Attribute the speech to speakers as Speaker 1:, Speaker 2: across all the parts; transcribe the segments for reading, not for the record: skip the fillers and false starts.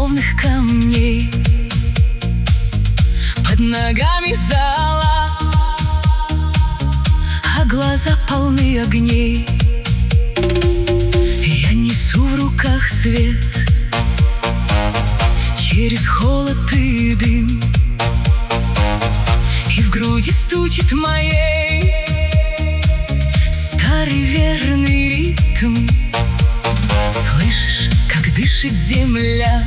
Speaker 1: ровных камней, под ногами зола, а глаза полны огней. Я несу в руках свет через холод и дым, и в груди стучит моей старый верный ритм. Слышишь, как дышит земля,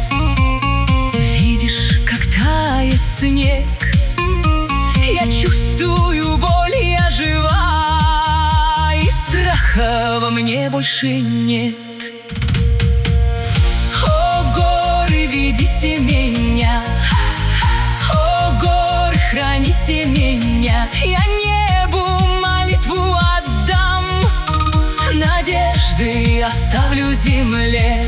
Speaker 1: видишь, как тает снег. Я чувствую боль, я жива, и страха во мне больше нет. О, горы, ведите меня, о, горы, храните меня. Я небу молитву отдам, надежды оставлю земле.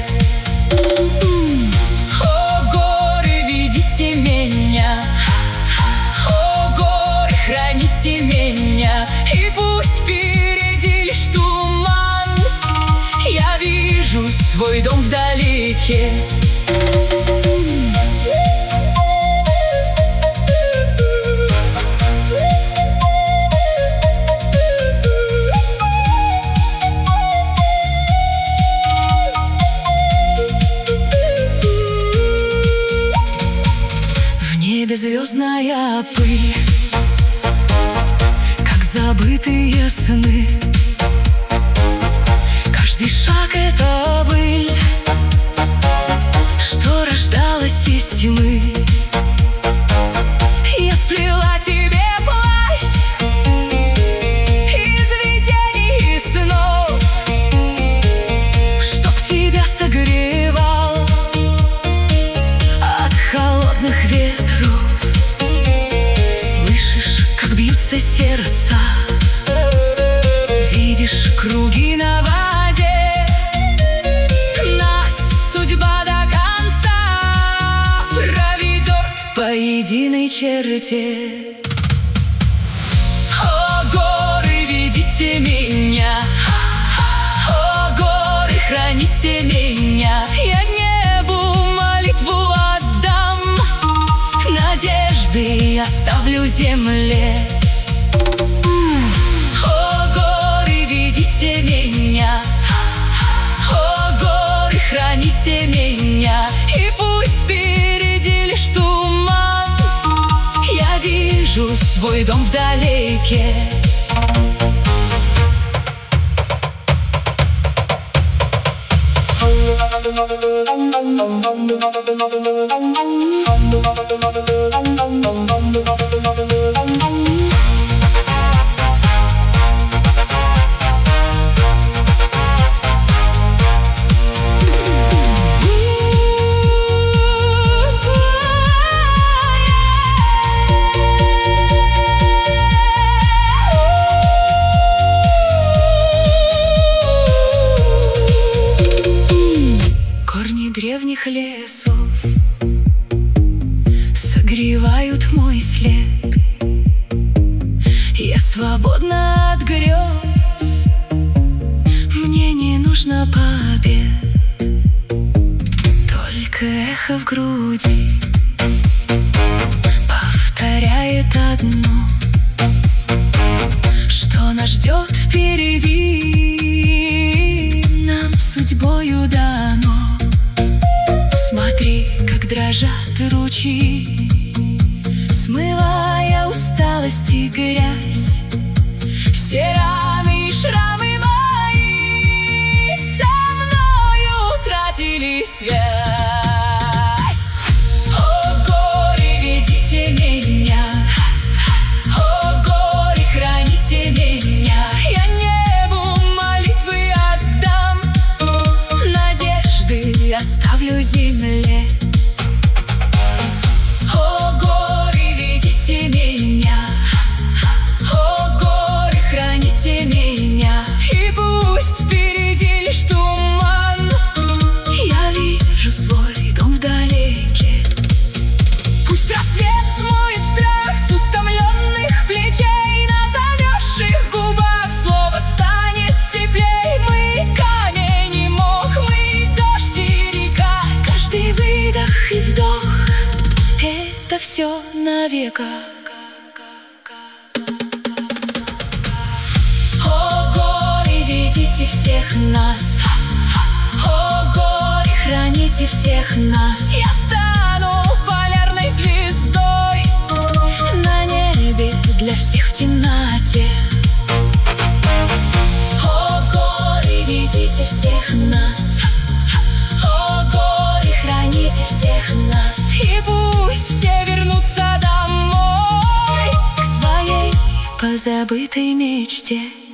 Speaker 1: О, горы, ведите меня, о, горы, храните меня. И пусть впереди лишь туман, я вижу свой дом вдалеке. Звездная пыль, как забытые сны. Каждый шаг — это быль, что рождалась из тьмы. Я сплела тебе плащ из видений и снов, чтоб тебя согревал от холодных ветров. Бьются сердца, видишь круги на воде. Нас судьба до конца проведет по единой черте. О, горы, ведите меня, о, горы, храните меня. Я небу молитву отдам, надежды оставлю земле. О, горы, ведите меня, о, горы, храните меня. И пусть впереди лишь туман, я вижу свой дом вдалеке. Древних лесов согревают мой след. Я свободна от грез, мне не нужно побед, только эхо в груди повторяет одно, что нас ждет впереди, нам судьбою дано. Смотри, как дрожат ручьи, смывая усталость и грязь. Все раны и шрамы мои со мною утратили связь. О, горы, ведите меня, о, горы, храните меня. Я небу молитвы отдам, надежды оставлю земле. О, горы, ведите меня, о, горы, храните меня. это все навека. О, горы, ведите всех нас. О, горы, храните всех нас. Я стану полярной звездой на небе для всех в темноте. О, горы, ведите всех нас. О, горы, храните всех нас. И пусть все вернутся домой к своей позабытой мечте.